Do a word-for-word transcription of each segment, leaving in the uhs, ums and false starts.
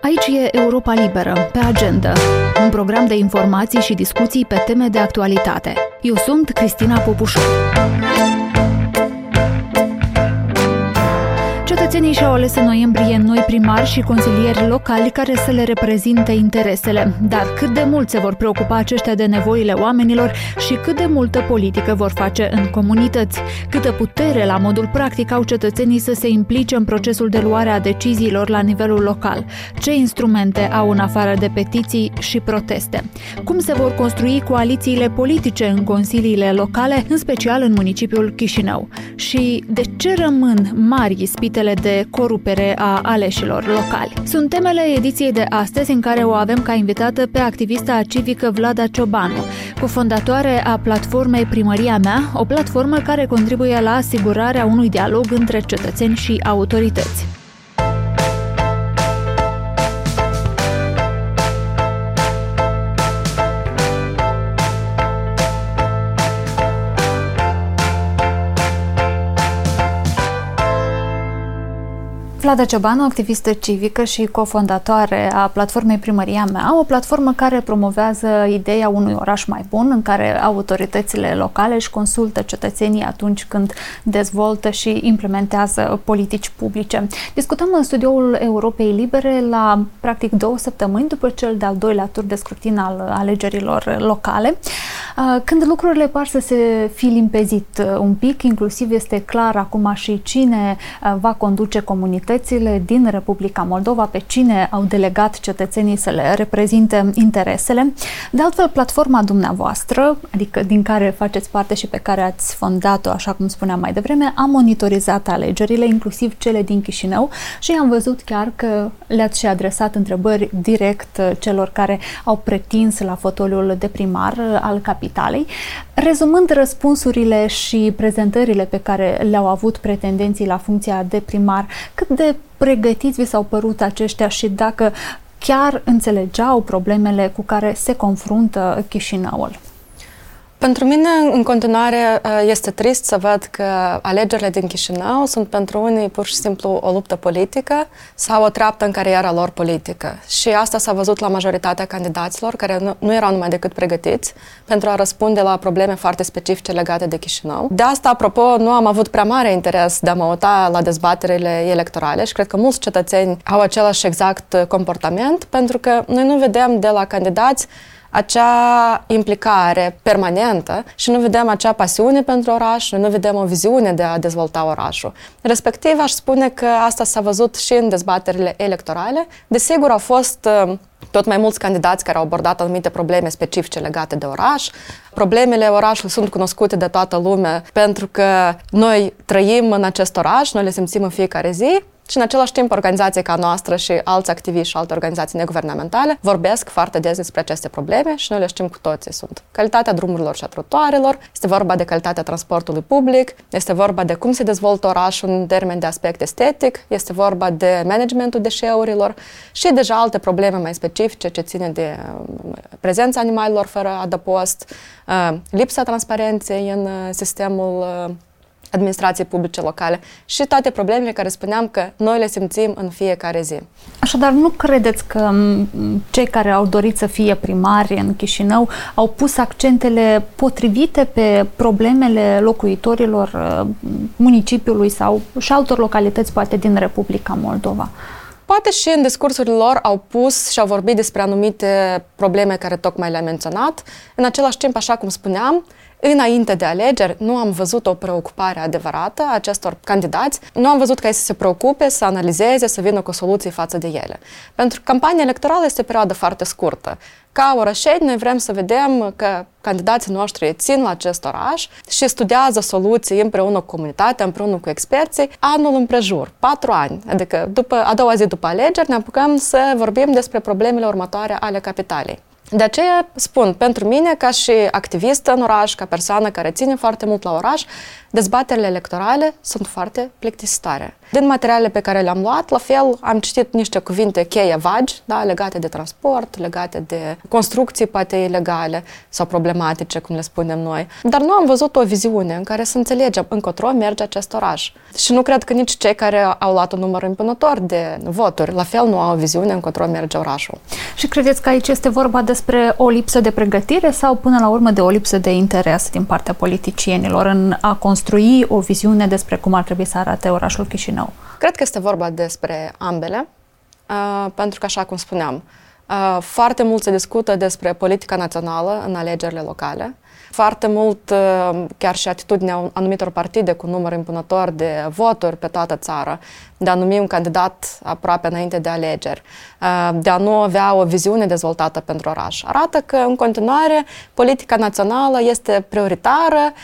Aici e Europa Liberă, pe agenda, un program de informații și discuții pe teme de actualitate. Eu sunt Cristina Popușor. Cetățenii și-au ales în noiembrie noi primari și consilieri locali care să le reprezinte interesele. Dar cât de mult se vor preocupa aceștia de nevoile oamenilor și cât de multă politică vor face în comunități? Câtă putere la modul practic au cetățenii să se implice în procesul de luare a deciziilor la nivelul local? Ce instrumente au în afară de petiții și proteste? Cum se vor construi coalițiile politice în consiliile locale, în special în municipiul Chișinău? Și de ce rămân mari ispitele de corupere a aleșilor locali? Sunt temele ediției de astăzi, în care o avem ca invitată pe activista civică Vlada Ciobanu, cofondatoare a platformei Primăria Mea, o platformă care contribuie la asigurarea unui dialog între cetățeni și autorități. Vlada Ciobanu, activistă civică și cofondatoare a platformei Primăria Mea, o platformă care promovează ideea unui oraș mai bun, în care autoritățile locale își consultă cetățenii atunci când dezvoltă și implementează politici publice. Discutăm în studioul Europei Libere la practic două săptămâni după cel de-al doilea tur de scrutin al alegerilor locale, când lucrurile par să se fi limpezit un pic, inclusiv este clar acum și cine va conduce comunitățile din Republica Moldova, pe cine au delegat cetățenii să le reprezinte interesele. De altfel, platforma dumneavoastră, adică din care faceți parte și pe care ați fondat-o, așa cum spuneam mai devreme, a monitorizat alegerile, inclusiv cele din Chișinău, și am văzut chiar că le-ați și adresat întrebări direct celor care au pretins la fotoliul de primar al capitalei. Rezumând răspunsurile și prezentările pe care le-au avut pretendenții la funcția de primar, cât de pregătiți vi s-au părut aceștia și dacă chiar înțelegeau problemele cu care se confruntă Chișinăul? Pentru mine, în continuare, este trist să văd că alegerile din Chișinău sunt pentru unii pur și simplu o luptă politică sau o treaptă în cariera lor politică. Și asta s-a văzut la majoritatea candidaților, care nu, nu erau numai decât pregătiți pentru a răspunde la probleme foarte specifice legate de Chișinău. De asta, apropo, nu am avut prea mare interes de a mă uita la dezbaterile electorale și cred că mulți cetățeni au același exact comportament, pentru că noi nu vedem de la candidați acea implicare permanentă și nu vedem acea pasiune pentru oraș, nu vedem o viziune de a dezvolta orașul. Respectiv, aș spune că asta s-a văzut și în dezbaterile electorale. Desigur, au fost tot mai mulți candidați care au abordat anumite probleme specifice legate de oraș. Problemele orașului sunt cunoscute de toată lumea pentru că noi trăim în acest oraș, noi le simțim în fiecare zi. Și în același timp, organizații ca noastră și alți activiști și alte organizații neguvernamentale vorbesc foarte des despre aceste probleme și noi le știm cu toții. Sunt calitatea drumurilor și a trotuarelor, este vorba de calitatea transportului public, este vorba de cum se dezvoltă orașul în termen de aspect estetic, este vorba de managementul deșeurilor și deja alte probleme mai specifice ce ține de prezența animalelor fără adăpost, lipsa transparenței în sistemul administrației publice locale și toate problemele care spuneam că noi le simțim în fiecare zi. Așadar, nu credeți că cei care au dorit să fie primari în Chișinău au pus accentele potrivite pe problemele locuitorilor municipiului sau și altor localități, poate din Republica Moldova? Poate și în discursurile lor au pus și au vorbit despre anumite probleme care tocmai le-am menționat. În același timp, așa cum spuneam, înainte de alegeri, nu am văzut o preocupare adevărată a acestor candidați. Nu am văzut ca ei să se preocupe, să analizeze, să vină cu soluții față de ele. Pentru că campania electorală este o perioadă foarte scurtă. Ca orășeni, noi vrem să vedem că candidații noștri țin la acest oraș și studiază soluții împreună cu comunitatea, împreună cu experții, anul împrejur, patru ani. Adică după, a doua zi după alegeri ne apucăm să vorbim despre problemele următoare ale capitalei. De aceea spun, pentru mine, ca și activistă în oraș, ca persoană care ține foarte mult la oraș, dezbaterile electorale sunt foarte plictisitoare. Din materialele pe care le-am luat, la fel, am citit niște cuvinte cheie vagi, da, legate de transport, legate de construcții poate ilegale sau problematice, cum le spunem noi. Dar nu am văzut o viziune în care să înțelegem încotro merge acest oraș. Și nu cred că nici cei care au luat un număr impunător de voturi, la fel nu au o viziune încotro merge orașul. Și credeți că aici este vorba despre o lipsă de pregătire sau până la urmă de o lipsă de interes din partea politicienilor în a construi o viziune despre cum ar trebui să arate orașul Chișinău? Cred că este vorba despre ambele, pentru că, așa cum spuneam, foarte mult se discută despre politica națională în alegerile locale. Foarte mult, chiar și atitudinea anumitor partide cu număr impunător de voturi pe toată țara, de a numi un candidat aproape înainte de alegeri, de a nu avea o viziune dezvoltată pentru oraș. Arată că, în continuare, politica națională este prioritară,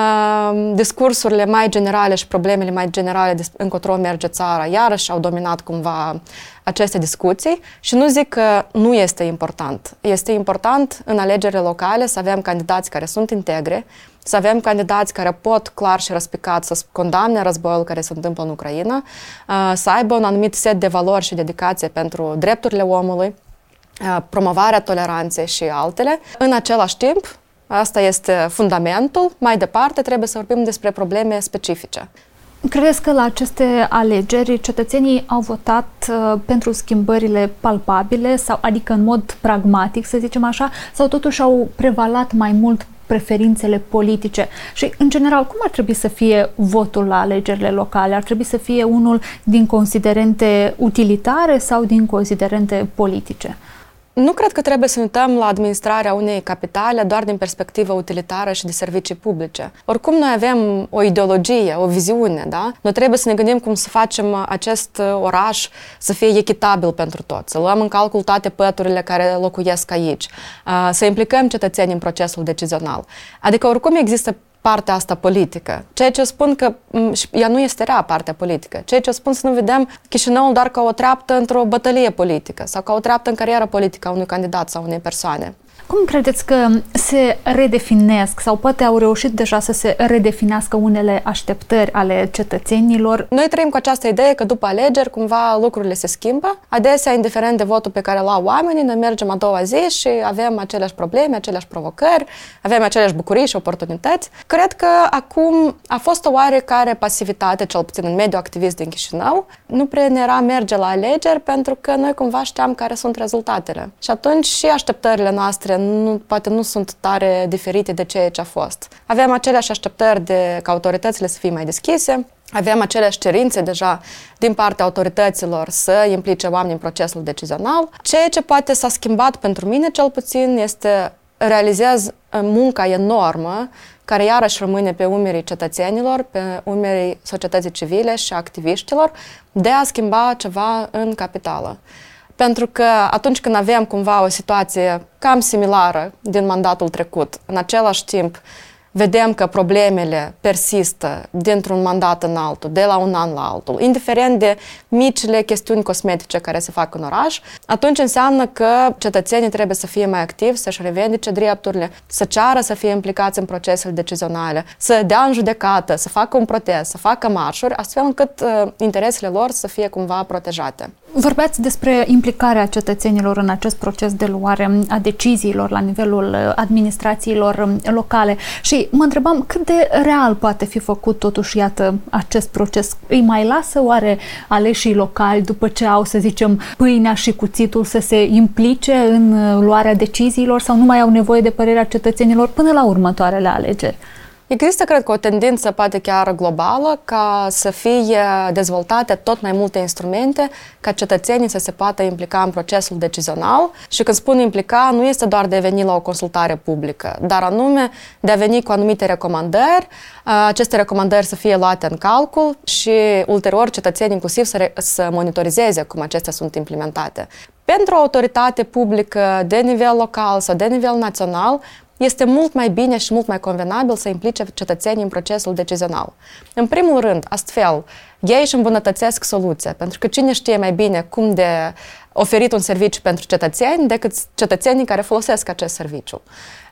discursurile mai generale și problemele mai generale încotro merge țara, iarăși au dominat cumva aceste discuții și nu zic că nu este important. Este important în alegerile locale să avem candidați care sunt integri, să avem candidați care pot clar și răspicat să condamne războiul care se întâmplă în Ucraina, să aibă un anumit set de valori și dedicație pentru drepturile omului, promovarea toleranței și altele. În același timp, asta este fundamentul, mai departe trebuie să vorbim despre probleme specifice. Credeți că la aceste alegeri cetățenii au votat uh, pentru schimbările palpabile, sau, adică în mod pragmatic, să zicem așa, sau totuși au prevalat mai mult preferințele politice? Și, în general, cum ar trebui să fie votul la alegerile locale? Ar trebui să fie unul din considerente utilitare sau din considerente politice? Nu cred că trebuie să uităm la administrarea unei capitale doar din perspectivă utilitară și de servicii publice. Oricum, noi avem o ideologie, o viziune, da? Noi trebuie să ne gândim cum să facem acest oraș să fie echitabil pentru toți, să luăm în calcul toate păturile care locuiesc aici, să implicăm cetățenii în procesul decizional. Adică, oricum, există partea asta politică. Ceea ce spun că ea nu este rea, partea politică. Ceea ce spun să nu vedem Chișinăul doar ca o treaptă într-o bătălie politică sau ca o treaptă în cariera politică a unui candidat sau unei persoane. Cum credeți că se redefinesc sau poate au reușit deja să se redefinească unele așteptări ale cetățenilor? Noi trăim cu această idee că după alegeri cumva lucrurile se schimbă. Adesea, indiferent de votul pe care l-au oamenii, noi mergem a doua zi și avem aceleași probleme, aceleași provocări, avem aceleași bucurii și oportunități. Cred că acum a fost o oarecare pasivitate, cel puțin în mediul activist din Chișinău. Nu prea ne era merge la alegeri pentru că noi cumva știam care sunt rezultatele. Și atunci și așteptările noastre Nu, poate nu sunt tare diferite de ceea ce a fost. Avem aceleași așteptări de ca autoritățile să fie mai deschise, avem aceleași cerințe deja din partea autorităților să implice oamenii în procesul decizional. Ceea ce poate s-a schimbat pentru mine, cel puțin, este realizez munca enormă care iarăși rămâne pe umerii cetățenilor, pe umerii societății civile și activiștilor, de a schimba ceva în capitală. Pentru că atunci când avem cumva o situație cam similară din mandatul trecut, în același timp vedem că problemele persistă dintr-un mandat în altul, de la un an la altul, indiferent de micile chestiuni cosmetice care se fac în oraș, atunci înseamnă că cetățenii trebuie să fie mai activi, să-și revendice drepturile, să ceară să fie implicați în procesele decizionale, să dea în judecată, să facă un protest, să facă marșuri, astfel încât uh, interesele lor să fie cumva protejate. Vorbeați despre implicarea cetățenilor în acest proces de luare a deciziilor la nivelul administrațiilor locale și mă întrebam cât de real poate fi făcut totuși, iată, acest proces. Îi mai lasă oare aleșii locali, după ce au, să zicem, pâinea și cuțitul, să se implice în luarea deciziilor sau nu mai au nevoie de părerea cetățenilor până la următoarele alegeri? Există, cred că, o tendință, poate chiar globală, ca să fie dezvoltate tot mai multe instrumente ca cetățenii să se poată implica în procesul decizional. Și când spun implica, nu este doar de a veni la o consultare publică, dar anume de a veni cu anumite recomandări, aceste recomandări să fie luate în calcul și ulterior cetățenii inclusiv să, să monitorizeze cum acestea sunt implementate. Pentru o autoritate publică de nivel local sau de nivel național, este mult mai bine și mult mai convenabil să implice cetățenii în procesul decizional. În primul rând, astfel, ei își îmbunătățesc soluția, pentru că cine știe mai bine cum de oferit un serviciu pentru cetățeni decât cetățenii care folosesc acest serviciu.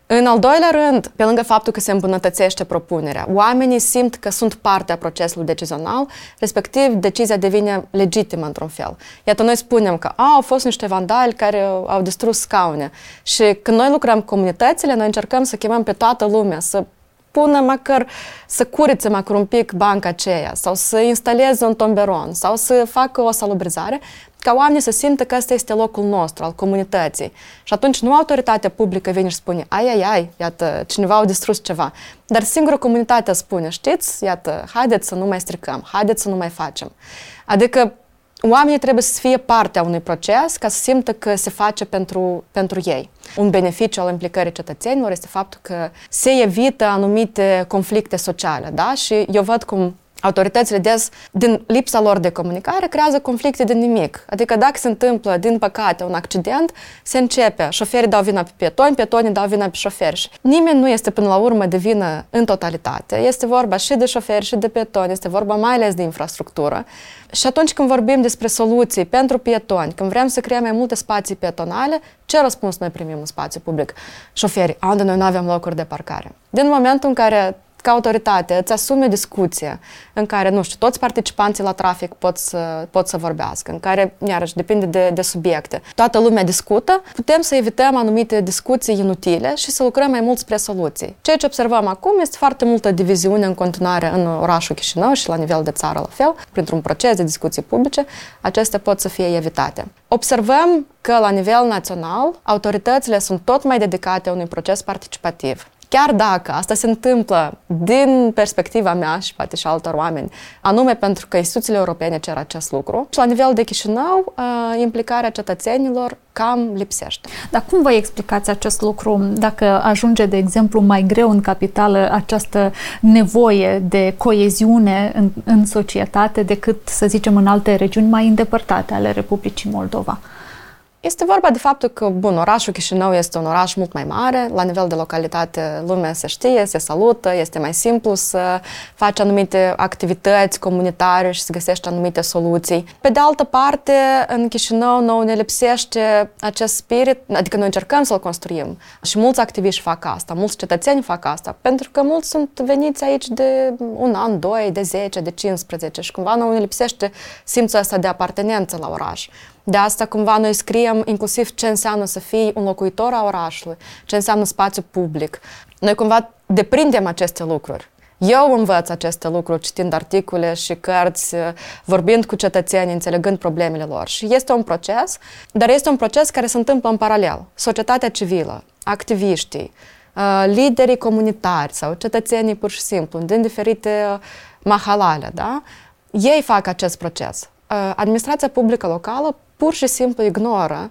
În al doilea rând, pe lângă faptul că se îmbunătățește propunerea, oamenii simt că sunt parte a procesului decizional, respectiv decizia devine legitimă într-un fel. Iată, noi spunem că au fost niște vandali care au distrus scaune și când noi lucrăm cu comunitățile, noi încercăm să chemăm pe toată lumea, să pună măcar, să curițe măcar un pic banca aceea sau să instaleze un tomberon sau să facă o salubrizare, ca oamenii să simtă că ăsta este locul nostru, al comunității. Și atunci nu autoritatea publică vine și spune, ai, ai, ai, iată, cineva a distrus ceva. Dar singură comunitatea spune, știți, iată, haideți să nu mai stricăm, haideți să nu mai facem. Adică oamenii trebuie să fie parte a unui proces ca să simtă că se face pentru, pentru ei. Un beneficiu al implicării cetățenilor este faptul că se evită anumite conflicte sociale, da? Și eu văd cum autoritățile des, din lipsa lor de comunicare, creează conflicte de nimic. Adică dacă se întâmplă, din păcate, un accident, se începe. Șoferii dau vina pe pietoni, pietonii dau vina pe șoferi. Și nimeni nu este până la urmă de vină în totalitate. Este vorba și de șoferi și de pietoni, este vorba mai ales de infrastructură. Și atunci când vorbim despre soluții pentru pietoni, când vrem să creăm mai multe spații pietonale, ce răspuns noi primim în spațiu public? Șoferii, unde noi nu avem locuri de parcare. Din momentul în care ca autoritate îți asumi o discuție în care, nu știu, toți participanții la trafic pot să, pot să vorbească, în care, iarăși, depinde de, de subiecte. Toată lumea discută, putem să evităm anumite discuții inutile și să lucrăm mai mult spre soluții. Ceea ce observăm acum este foarte multă diviziune în continuare în orașul Chișinău și la nivel de țară la fel, printr-un proces de discuții publice, acestea pot să fie evitate. Observăm că la nivel național autoritățile sunt tot mai dedicate unui proces participativ. Chiar dacă asta se întâmplă din perspectiva mea și poate și altor oameni, anume pentru că instituțiile europene cer acest lucru, și la nivel de Chișinău, implicarea cetățenilor cam lipsește. Dar cum vă explicați acest lucru dacă ajunge, de exemplu, mai greu în capitală această nevoie de coeziune în, în societate decât, să zicem, în alte regiuni mai îndepărtate ale Republicii Moldova? Este vorba de faptul că, bun, orașul Chișinău este un oraș mult mai mare, la nivel de localitate lumea se știe, se salută, este mai simplu să faci anumite activități comunitare și să găsești anumite soluții. Pe de altă parte, în Chișinău nouă ne lipsește acest spirit, adică noi încercăm să-l construim și mulți activiști fac asta, mulți cetățeni fac asta, pentru că mulți sunt veniți aici de un an, doi, de zece, de cincisprezece și cumva nouă ne lipsește simțul ăsta de apartenență la oraș. De asta cumva noi scriem inclusiv ce înseamnă să fii un locuitor a orașului, ce înseamnă spațiu public. Noi cumva deprindem aceste lucruri. Eu învăț aceste lucruri citind articole și cărți, vorbind cu cetățenii, înțelegând problemele lor. Și este un proces, dar este un proces care se întâmplă în paralel. Societatea civilă, activiștii, liderii comunitari sau cetățenii pur și simplu, din diferite mahalale, da? Ei fac acest proces. Administrația publică locală pur și simplu ignoră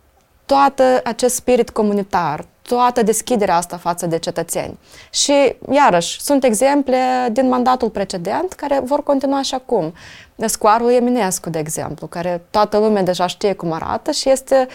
toată acest spirit comunitar, toată deschiderea asta față de cetățeni. Și, iarăși, sunt exemple din mandatul precedent care vor continua și acum. Scoarul Eminescu, de exemplu, care toată lumea deja știe cum arată și este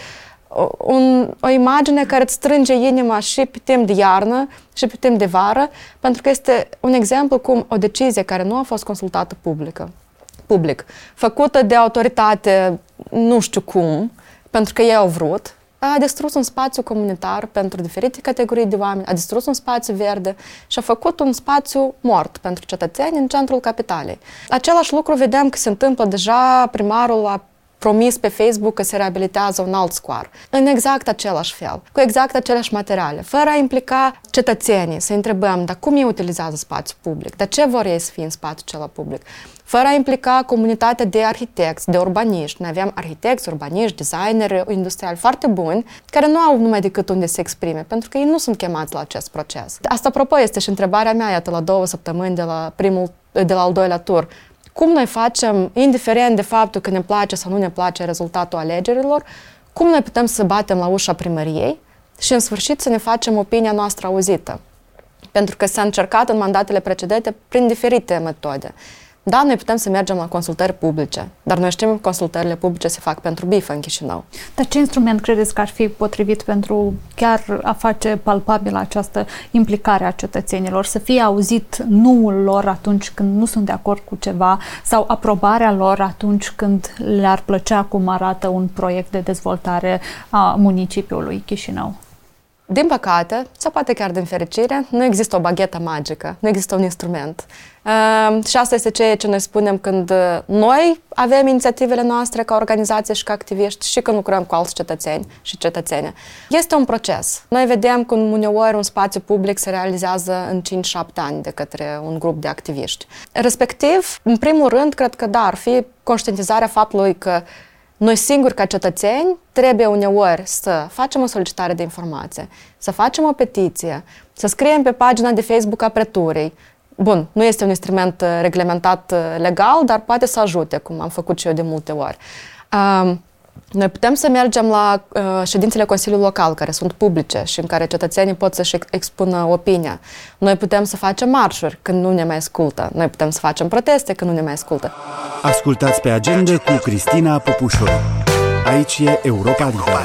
un, o imagine care îți strânge inima și pe timp de iarnă și pe timp de vară, pentru că este un exemplu cum o decizie care nu a fost consultată publică, public, făcută de autoritate nu știu cum, pentru că ei au vrut, a distrus un spațiu comunitar pentru diferite categorii de oameni, a distrus un spațiu verde și a făcut un spațiu mort pentru cetățeni în centrul capitalei. Același lucru vedem că se întâmplă deja, primarul a promis pe Facebook că se reabilitează un alt scoar. În exact același fel, cu exact aceleași materiale, fără a implica cetățenii, să întrebăm, dar cum ei utilizează spațiul public, dar ce vor ei să fie în spațiul acela public, fără a implica comunitatea de arhitecți, de urbaniști. Noi aveam arhitecți, urbaniști, designeri industriali foarte buni, care nu au numai decât unde se exprime, pentru că ei nu sunt chemați la acest proces. Asta, apropo, este și întrebarea mea, iată, la două săptămâni de la, primul, de la al doilea tur. Cum noi facem, indiferent de faptul că ne place sau nu ne place rezultatul alegerilor, cum noi putem să batem la ușa primăriei și în sfârșit să ne facem opinia noastră auzită? Pentru că s-a încercat în mandatele precedente prin diferite metode. Da, noi putem să mergem la consultări publice, dar noi știm că consultările publice se fac pentru bifă în Chișinău. Dar ce instrument credeți că ar fi potrivit pentru chiar a face palpabilă această implicare a cetățenilor, să fie auzit nuul lor atunci când nu sunt de acord cu ceva sau aprobarea lor atunci când le-ar plăcea cum arată un proiect de dezvoltare a municipiului Chișinău? din păcate, sau poate chiar din fericire, nu există o baghetă magică, nu există un instrument. Uh, și asta este ceea ce noi spunem când noi avem inițiativele noastre ca organizație și ca activiști și când lucrăm cu alți cetățeni și cetățene. Este un proces. Noi vedem că uneori un spațiu public se realizează în cinci șapte ani de către un grup de activiști. Respectiv, în primul rând, cred că da, ar fi conștientizarea faptului că noi singuri, ca cetățeni, trebuie uneori să facem o solicitare de informație, să facem o petiție, să scriem pe pagina de Facebook a preturii. Bun, nu este un instrument reglementat legal, dar poate să ajute, cum am făcut și eu de multe ori. Noi putem să mergem la ședințele Consiliului Local, care sunt publice și în care cetățenii pot să-și expună opinia. Noi putem să facem marșuri când nu ne mai ascultă. Noi putem să facem proteste când nu ne mai ascultă. Ascultați Pe Agenda cu Cristina Popușor. Aici e Europa Liberă.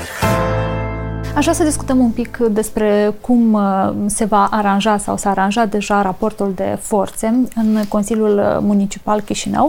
Aș vrea să discutăm un pic despre cum se va aranja sau s-a aranjat deja raportul de forțe în Consiliul Municipal Chișinău.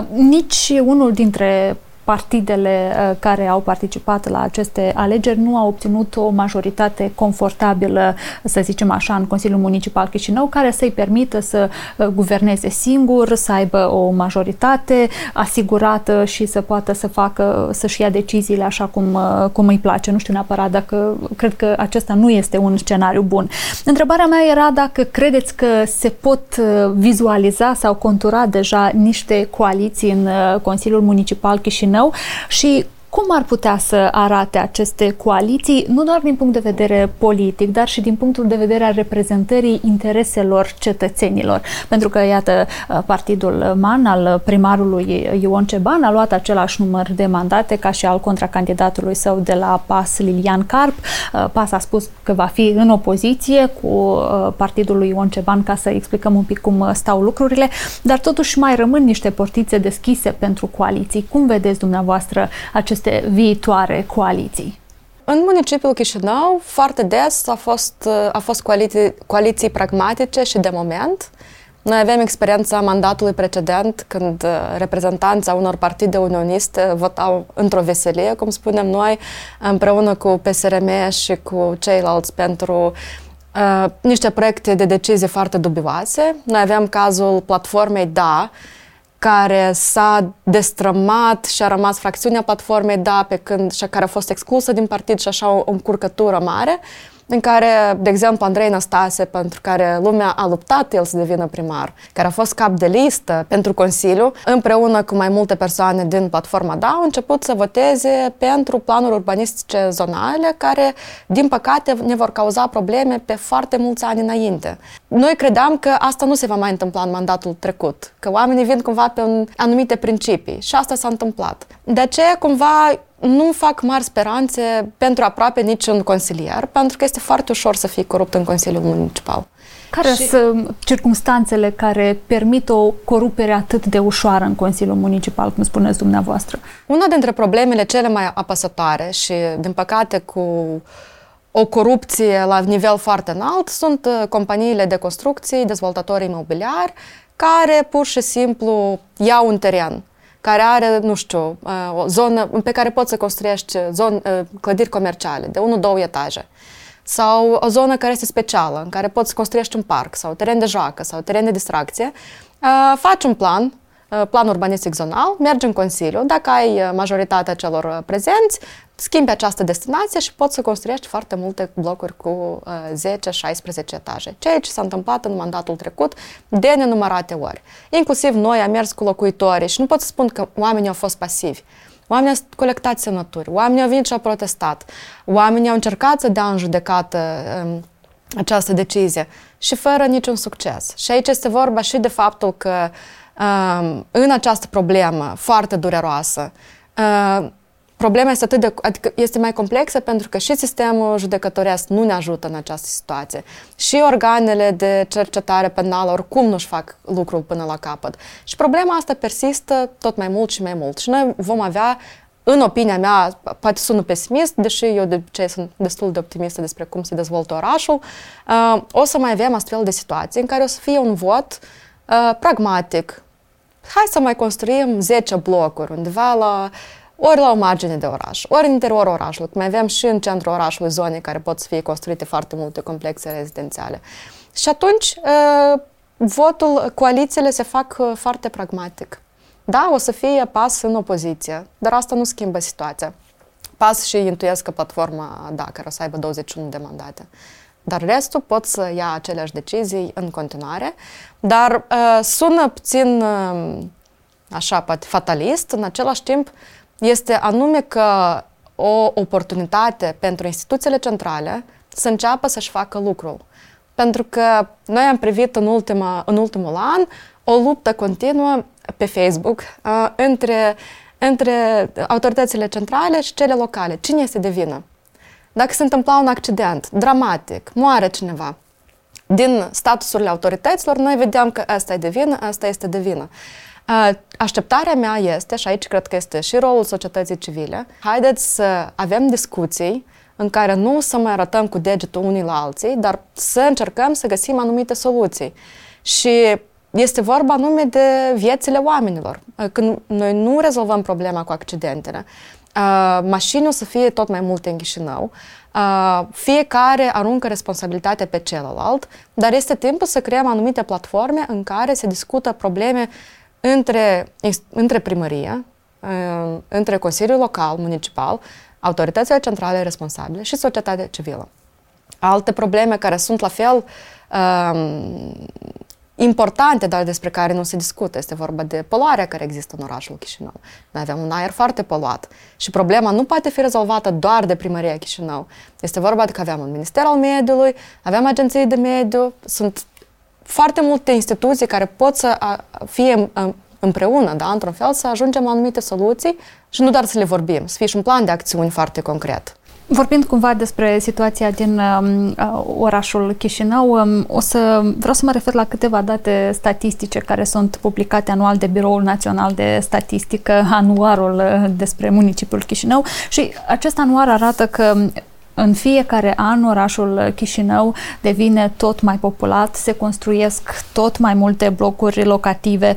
Nici unul dintre partidele care au participat la aceste alegeri nu au obținut o majoritate confortabilă, să zicem așa, în Consiliul Municipal Chișinău, care să-i permită să guverneze singur, să aibă o majoritate asigurată și să poată să facă, să-și ia deciziile așa cum, cum îi place. Nu știu neapărat dacă, cred că acesta nu este un scenariu bun. Întrebarea mea era dacă credeți că se pot vizualiza sau contura deja niște coaliții în Consiliul Municipal Chișinău și cum ar putea să arate aceste coaliții, nu doar din punct de vedere politic, dar și din punctul de vedere al reprezentării intereselor cetățenilor. Pentru că, iată, partidul M A N al primarului Ion Ceban a luat același număr de mandate ca și al contracandidatului său de la P A S, Lilian Carp. P A S a spus că va fi în opoziție cu partidul lui Ion Ceban, ca să explicăm un pic cum stau lucrurile, dar totuși mai rămân niște portițe deschise pentru coaliții. Cum vedeți dumneavoastră aceste viitoare coaliții? În municipiul Chișinău, foarte des a fost, a fost coaliții, coaliții pragmatice și de moment. Noi avem experiența mandatului precedent când reprezentanța unor partide unioniste votau într-o veselie, cum spunem noi, împreună cu P S R M și cu ceilalți pentru uh, niște proiecte de decizie foarte dubioase. Noi avem cazul platformei Da, care s-a destrămat și a rămas fracțiunea platformei Da, pe când, și care a fost exclusă din partid și așa o, o încurcătură mare, în care, de exemplu, Andrei Năstase, pentru care lumea a luptat el să devină primar, care a fost cap de listă pentru Consiliu, împreună cu mai multe persoane din platforma Da, au început să voteze pentru planuri urbanistice zonale, care, din păcate, ne vor cauza probleme pe foarte mulți ani înainte. Noi credeam că asta nu se va mai întâmpla în mandatul trecut, că oamenii vin cumva pe un, anumite principii și asta s-a întâmplat. De aceea, cumva, nu fac mari speranțe pentru aproape niciun consilier, pentru că este foarte ușor să fii corupt în Consiliul Municipal. Care și... sunt circumstanțele care permit o corupere atât de ușoară în Consiliul Municipal, cum spuneți dumneavoastră? Una dintre problemele cele mai apăsătoare și, din păcate, cu o corupție la nivel foarte înalt sunt companiile de construcții, dezvoltatori imobiliari, care pur și simplu iau un teren care are, nu știu, o zonă pe care poți să construiești zon, clădiri comerciale de unu două etaje. Sau o zonă care este specială, în care poți să construiești un parc sau teren de joacă sau teren de distracție. Faci un plan, plan urbanistic zonal, mergi în Consiliu, dacă ai majoritatea celor prezenți, schimbi această destinație și poți să construiești foarte multe blocuri cu zece șaisprezece etaje. Ceea ce s-a întâmplat în mandatul trecut de nenumărate ori. Inclusiv noi am mers cu locuitorii și nu pot să spun că oamenii au fost pasivi. Oamenii au colectat semnături, oamenii au venit și au protestat, oamenii au încercat să dea în judecată um, această decizie și fără niciun succes. Și aici este vorba și de faptul că um, în această problemă foarte dureroasă, uh, problema este atât de, adică este mai complexă pentru că și sistemul judecătoresc nu ne ajută în această situație. Și organele de cercetare penală oricum nu-și fac lucrul până la capăt. Și problema asta persistă tot mai mult și mai mult. Și noi vom avea, în opinia mea, poate sună pesimist, deși eu de obicei sunt destul de optimistă despre cum se dezvoltă orașul, uh, o să mai avem astfel de situații în care o să fie un vot uh, pragmatic. Hai să mai construim zece blocuri undeva la ori la o margine de oraș, ori în interiorul orașului. Mai avem și în centrul orașului zone care pot să fie construite foarte multe complexe rezidențiale. Și atunci, votul, coalițiile se fac foarte pragmatic. Da, o să fie pas în opoziție, dar asta nu schimbă situația. Pas și intuiesc că platforma, da, care o să aibă douăzeci și unu de mandate. Dar restul pot să ia aceleași decizii în continuare. Dar uh, sună puțin, uh, așa, poate fatalist, în același timp este anume că o oportunitate pentru instituțiile centrale să înceapă să-și facă lucrul. Pentru că noi am privit în, ultima, în ultimul an o luptă continuă pe Facebook uh, între, între autoritățile centrale și cele locale. Cine este de vină? Dacă se întâmpla un accident dramatic, moare cineva, din statusurile autorităților, noi vedeam că asta e de vină, asta este de vină. Așteptarea mea este, și aici cred că este și rolul societății civile, haideți să avem discuții în care nu să mai arătăm cu degetul unii la alții, dar să încercăm să găsim anumite soluții. Și este vorba anume de viețile oamenilor. Când noi nu rezolvăm problema cu accidentele, Uh, mașini o să fie tot mai multe în Chișinău, uh, fiecare aruncă responsabilitatea pe celălalt, dar este timpul să creăm anumite platforme în care se discută probleme între, între primărie, uh, între Consiliul Local, Municipal, autoritățile centrale responsabile și societatea civilă. Alte probleme care sunt la fel uh, importante, dar despre care nu se discută. Este vorba de poluarea care există în orașul Chișinău. Noi avem un aer foarte poluat și problema nu poate fi rezolvată doar de primăria Chișinău. Este vorba de că avem un minister al mediului, avem agenții de mediu, sunt foarte multe instituții care pot să fie împreună, da, într-un fel, să ajungem la anumite soluții și nu doar să le vorbim, să fie și un plan de acțiuni foarte concret. Vorbind cumva despre situația din uh, orașul Chișinău, um, o să vreau să mă refer la câteva date statistice care sunt publicate anual de Biroul Național de Statistică, anuarul uh, despre municipiul Chișinău, și acest anuar arată că în fiecare an, orașul Chișinău devine tot mai populat, se construiesc tot mai multe blocuri locative,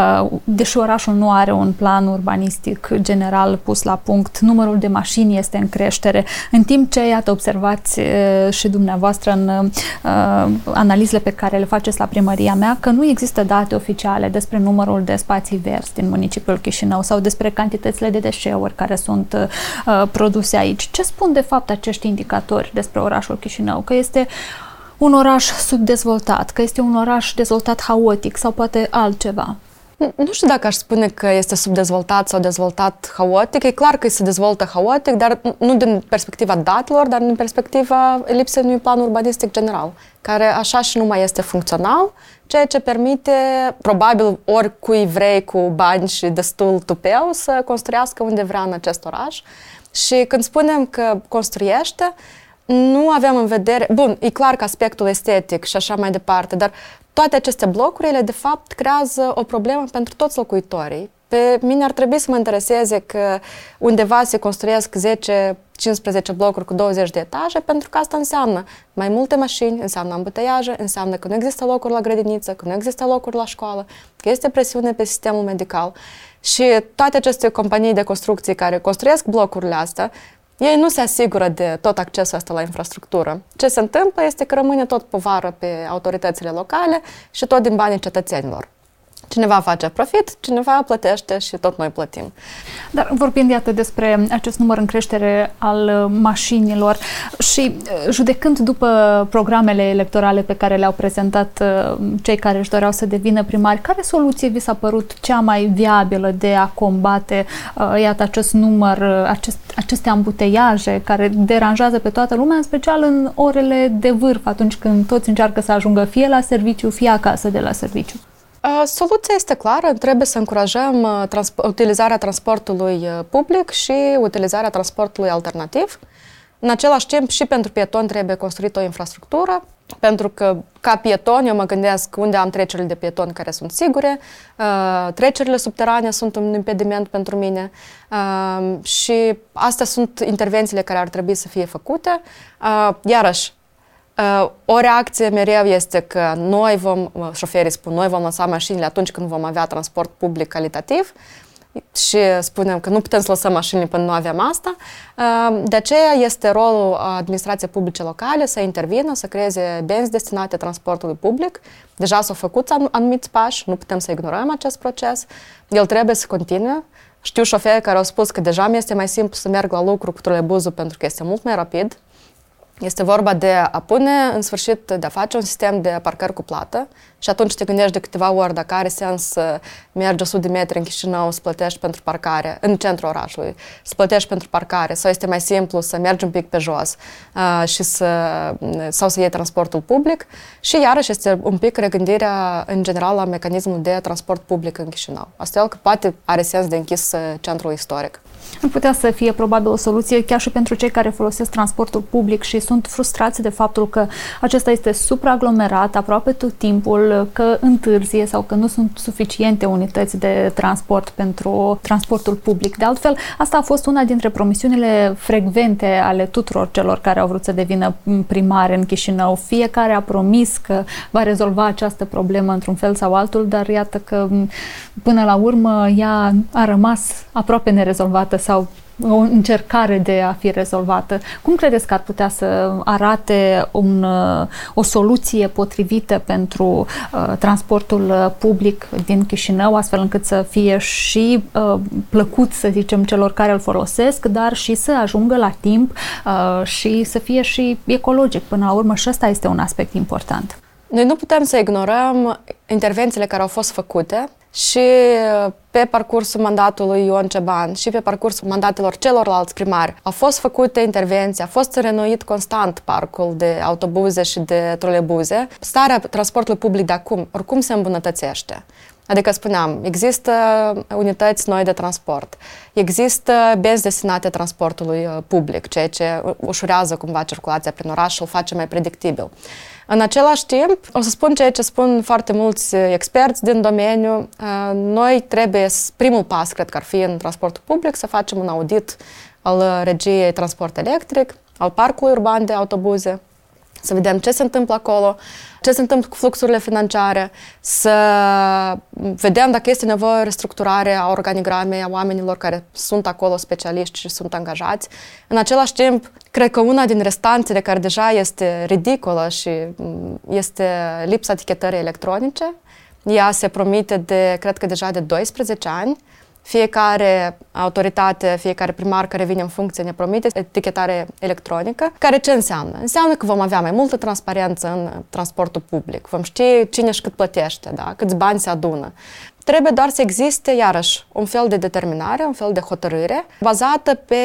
deși orașul nu are un plan urbanistic general pus la punct, numărul de mașini este în creștere, în timp ce, iată, observați și dumneavoastră în analizele pe care le faceți la primăria mea, că nu există date oficiale despre numărul de spații verzi din municipiul Chișinău sau despre cantitățile de deșeuri care sunt produse aici. Ce spun de fapt acești indicatori despre orașul Chișinău? Că este un oraș subdezvoltat, că este un oraș dezvoltat haotic sau poate altceva? Nu știu dacă aș spune că este subdezvoltat sau dezvoltat haotic. E clar că se dezvoltă haotic, dar nu din perspectiva datelor, dar din perspectiva lipsei unui plan urbanistic general, care așa și nu mai este funcțional, ceea ce permite probabil oricui vrei cu bani și destul tupeu să construiască unde vrea în acest oraș. Și când spunem că construiește, nu avem în vedere... Bun, e clar că aspectul estetic și așa mai departe, dar toate aceste blocuri, ele de fapt creează o problemă pentru toți locuitorii. Pe mine ar trebui să mă intereseze că undeva se construiesc zece cincisprezece blocuri cu douăzeci de etaje, pentru că asta înseamnă mai multe mașini, înseamnă ambuteiaje, înseamnă că nu există locuri la grădiniță, că nu există locuri la școală, că este presiune pe sistemul medical. Și toate aceste companii de construcții care construiesc blocurile astea, ei nu se asigură de tot accesul ăsta la infrastructură. Ce se întâmplă este că rămâne tot povară pe autoritățile locale și tot din banii cetățenilor. Cineva face profit, cineva plătește și tot noi plătim. Dar vorbind, iată, despre acest număr în creștere al mașinilor și judecând după programele electorale pe care le-au prezentat cei care își doreau să devină primari, care soluție vi s-a părut cea mai viabilă de a combate, iată, acest număr, acest, aceste ambuteiaje care deranjează pe toată lumea, în special în orele de vârf, atunci când toți încearcă să ajungă fie la serviciu, fie acasă de la serviciu? Soluția este clară, trebuie să încurajăm transpo- utilizarea transportului public și utilizarea transportului alternativ. În același timp, și pentru pietoni trebuie construită o infrastructură, pentru că, ca pieton, eu mă gândesc unde am trecerile de pietoni care sunt sigure, trecerile subterane sunt un impediment pentru mine și astea sunt intervențiile care ar trebui să fie făcute. Iarăși, Uh, o reacție mereu este că noi vom, șoferii spun, noi vom lăsa mașinile atunci când vom avea transport public calitativ. și spunem că nu putem să lăsăm mașinile până nu avem asta. De aceea este rolul administrației publice locale să intervină, să creeze benzi destinate transportului public. Deja s-au făcut anumiți pași, nu putem să ignorăm acest proces. El trebuie să continue. Știu șoferi care au spus că deja mi este mai simplu să merg la lucru cu trolebuzul pentru că este mult mai rapid. Este vorba de a pune, în sfârșit, de a face un sistem de parcări cu plată și atunci te gândești de câteva ori dacă are sens să mergi o sută de metri în Chișinău să plătești pentru parcare, în centrul orașului, să plătești pentru parcare sau este mai simplu să mergi un pic pe jos uh, și să, sau să iei transportul public și iarăși este un pic regândirea în general la mecanismul de transport public în Chișinău. Astfel că poate are sens de închis centrul istoric. Ar putea să fie probabil o soluție chiar și pentru cei care folosesc transportul public și sunt frustrați de faptul că acesta este supraaglomerat aproape tot timpul, că întârzie sau că nu sunt suficiente unități de transport pentru transportul public. De altfel, asta a fost una dintre promisiunile frecvente ale tuturor celor care au vrut să devină primari în Chișinău. Fiecare a promis că va rezolva această problemă într-un fel sau altul, dar iată că până la urmă ea a rămas aproape nerezolvată sau o încercare de a fi rezolvată. Cum credeți că ar putea să arate un, o soluție potrivită pentru uh, transportul public din Chișinău, astfel încât să fie și uh, plăcut, să zicem, celor care îl folosesc, dar și să ajungă la timp uh, și să fie și ecologic până la urmă, și ăsta este un aspect important. Noi nu putem să ignorăm intervențiile care au fost făcute și pe parcursul mandatului Ion Ceban și pe parcursul mandatelor celorlalți primari au fost făcute intervenții, a fost renoit constant parcul de autobuze și de trolebuze. Starea transportului public de acum oricum se îmbunătățește. Adică spuneam, există unități noi de transport, există benzi destinate transportului public, ceea ce ușurează cumva circulația prin oraș și îl face mai predictibil. În același timp, o să spun ceea ce spun foarte mulți experți din domeniu, noi trebuie, primul pas, cred că ar fi în transportul public, să facem un audit al regiei transport electric, al parcului urban de autobuze, să vedem ce se întâmplă acolo, ce se întâmplă cu fluxurile financiare, să vedem dacă este nevoie de restructurare a organigramei, a oamenilor care sunt acolo specialiști și sunt angajați. În același timp, cred că una din restanțele care deja este ridicolă și este lipsa etichetării electronice. Ea se promite de, cred că deja de doisprezece ani. Fiecare autoritate, fiecare primar care vine în funcție ne promite etichetare electronică. Care ce înseamnă? Înseamnă că vom avea mai multă transparență în transportul public. Vom ști cine și cât plătește, da? Câți bani se adună. Trebuie doar să existe, iarăși, un fel de determinare, un fel de hotărâre, bazată pe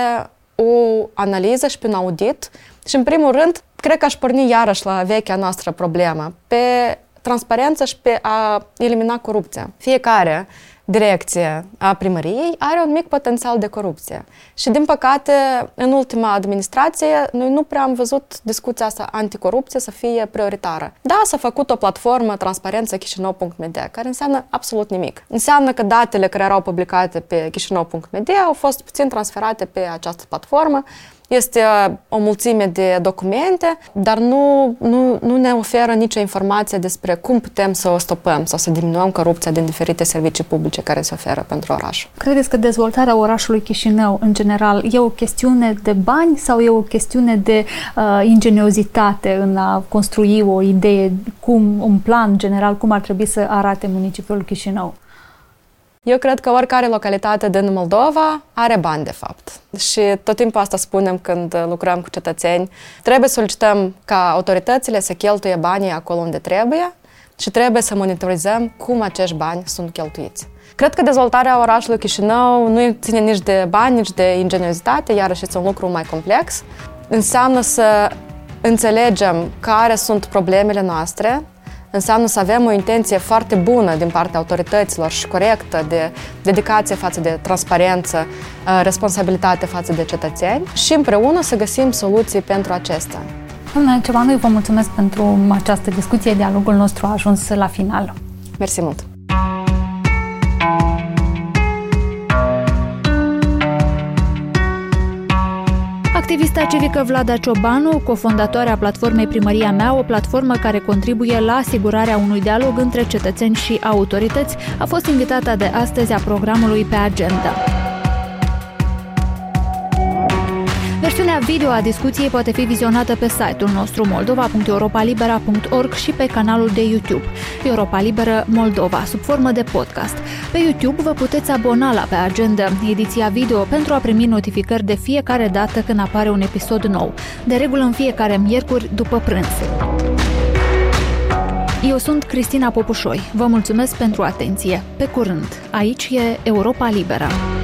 o analiză și pe un audit. Și, în primul rând, cred că aș porni iarăși la vechea noastră problemă, pe transparență și pe a elimina corupția. Fiecare direcție a primăriei are un mic potențial de corupție. Și, din păcate, în ultima administrație, noi nu prea am văzut discuția asta anticorupție să fie prioritară. Da, s-a făcut o platformă transparență chișinău punct m d, care înseamnă absolut nimic. Înseamnă că datele care erau publicate pe chișinău punct m d au fost puțin transferate pe această platformă. Este o mulțime de documente, dar nu, nu, nu ne oferă nicio informație despre cum putem să o stopăm sau să diminuăm corupția din diferite servicii publice care se oferă pentru oraș. Credeți că dezvoltarea orașului Chișinău, în general, e o chestiune de bani sau e o chestiune de uh, ingeniozitate în a construi o idee, cum, un plan general, cum ar trebui să arate municipiul Chișinău? Eu cred că oricare localitate din Moldova are bani, de fapt. Și tot timpul asta spunem când lucrăm cu cetățeni. Trebuie să solicităm ca autoritățile să cheltuie banii acolo unde trebuie și trebuie să monitorizăm cum acești bani sunt cheltuiți. Cred că dezvoltarea orașului Chișinău nu ține nici de bani, nici de ingeniozitate, iarăși este un lucru mai complex. Înseamnă să înțelegem care sunt problemele noastre, înseamnă să avem o intenție foarte bună din partea autorităților și corectă de dedicație față de transparență, responsabilitate față de cetățeni și împreună să găsim soluții pentru acestea. Doamna Ceban, eu vă mulțumesc pentru această discuție. Dialogul nostru a ajuns la final. Mersi mult! Activista civică Vlada Ciobanu, cofondatoarea platformei Primăria Mea, o platformă care contribuie la asigurarea unui dialog între cetățeni și autorități, a fost invitată de astăzi a programului Pe Agenda. Versiunea video a discuției poate fi vizionată pe site-ul nostru moldova punct europalibera punct org și pe canalul de YouTube Europa Liberă Moldova, sub formă de podcast. Pe YouTube vă puteți abona la Pe Agenda, ediția video, pentru a primi notificări de fiecare dată când apare un episod nou, de regulă în fiecare miercuri după prânz. Eu sunt Cristina Popușoi. Vă mulțumesc pentru atenție. Pe curând. Aici e Europa Liberă.